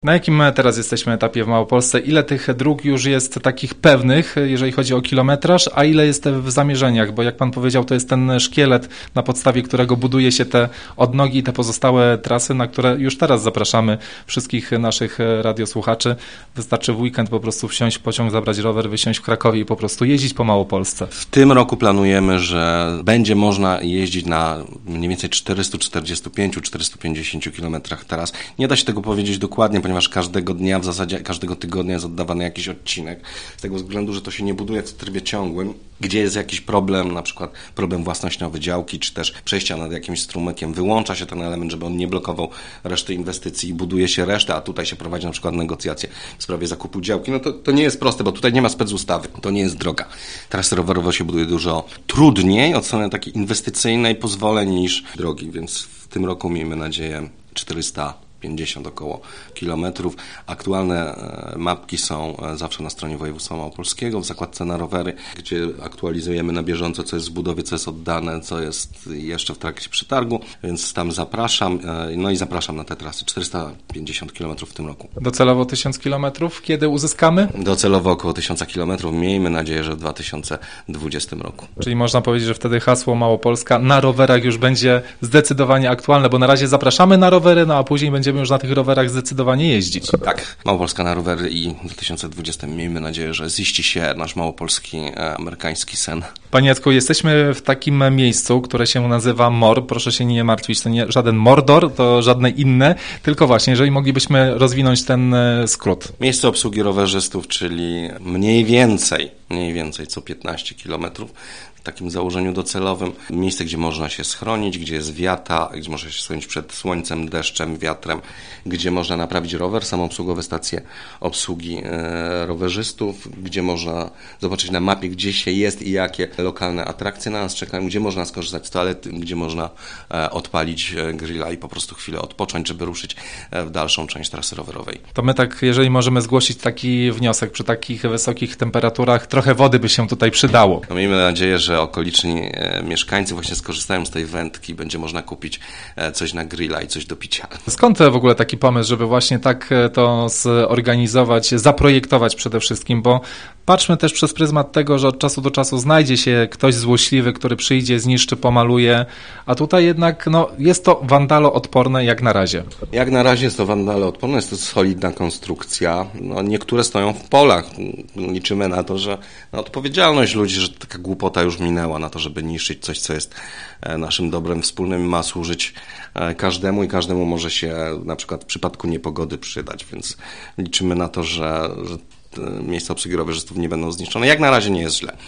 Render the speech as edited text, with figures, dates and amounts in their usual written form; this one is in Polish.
Na jakim teraz jesteśmy etapie w Małopolsce? Ile tych dróg już jest takich pewnych, jeżeli chodzi o kilometraż, a ile jest w zamierzeniach? Bo jak pan powiedział, to jest ten szkielet, na podstawie którego buduje się te odnogi i te pozostałe trasy, na które już teraz zapraszamy wszystkich naszych radiosłuchaczy. Wystarczy w weekend po prostu wsiąść w pociąg, zabrać rower, wysiąść w Krakowie i po prostu jeździć po Małopolsce. W tym roku planujemy, że będzie można jeździć na mniej więcej 445-450 kilometrach teraz. Nie da się tego powiedzieć dokładnie, ponieważ każdego dnia, w zasadzie każdego tygodnia jest oddawany jakiś odcinek. Z tego względu, że to się nie buduje w trybie ciągłym, gdzie jest jakiś problem, na przykład problem własnościowy działki, czy też przejścia nad jakimś strumykiem. Wyłącza się ten element, żeby on nie blokował reszty inwestycji i buduje się resztę, a tutaj się prowadzi na przykład negocjacje w sprawie zakupu działki. No to nie jest proste, bo tutaj nie ma specustawy. To nie jest droga. Trasy rowerowe się buduje dużo trudniej od strony takiej inwestycyjnej pozwoleń niż drogi, więc w tym roku miejmy nadzieję 450 około kilometrów. Aktualne mapki są zawsze na stronie województwa małopolskiego w zakładce na rowery, gdzie aktualizujemy na bieżąco, co jest w budowie, co jest oddane, co jest jeszcze w trakcie przetargu, więc tam zapraszam. No i zapraszam na te trasy. 450 km w tym roku. Docelowo 1000 km. Kiedy uzyskamy? Docelowo około 1000 km. Miejmy nadzieję, że w 2020 roku. Czyli można powiedzieć, że wtedy hasło Małopolska na rowerach już będzie zdecydowanie aktualne, bo na razie zapraszamy na rowery, no a później będziemy już na tych rowerach zdecydowanie jeździć. Tak, Małopolska na rowery i w 2020 miejmy nadzieję, że ziści się nasz małopolski, amerykański sen. Panie Jacku, jesteśmy w takim miejscu, które się nazywa MOR. Proszę się nie martwić, to nie żaden Mordor, to żadne inne, tylko właśnie, jeżeli moglibyśmy rozwinąć ten skrót. Miejsce obsługi rowerzystów, czyli mniej więcej co 15 kilometrów. W takim założeniu docelowym. Miejsce, gdzie można się schronić, gdzie jest wiata, gdzie można się schronić przed słońcem, deszczem, wiatrem, gdzie można naprawić rower, samoobsługowe stacje obsługi rowerzystów, gdzie można zobaczyć na mapie, gdzie się jest i jakie lokalne atrakcje na nas czekają, gdzie można skorzystać z toalety, gdzie można odpalić grilla i po prostu chwilę odpocząć, żeby ruszyć w dalszą część trasy rowerowej. To my tak, jeżeli możemy zgłosić taki wniosek, przy takich wysokich temperaturach, trochę wody by się tutaj przydało. No, miejmy nadzieję, że okoliczni mieszkańcy właśnie skorzystają z tej wędki, będzie można kupić coś na grilla i coś do picia. Skąd w ogóle taki pomysł, żeby właśnie tak to zorganizować, zaprojektować przede wszystkim, bo patrzmy też przez pryzmat tego, że od czasu do czasu znajdzie się ktoś złośliwy, który przyjdzie, zniszczy, pomaluje, a tutaj jednak jest to wandaloodporne jak na razie. Jak na razie jest to wandaloodporne, jest to solidna konstrukcja. Niektóre stoją w polach. Liczymy na to, że odpowiedzialność ludzi, że taka głupota już minęła na to, żeby niszczyć coś, co jest naszym dobrem wspólnym, ma służyć każdemu i każdemu może się na przykład w przypadku niepogody przydać, więc liczymy na to, że miejsca obsługi rowerzystów nie będą zniszczone. Jak na razie nie jest źle.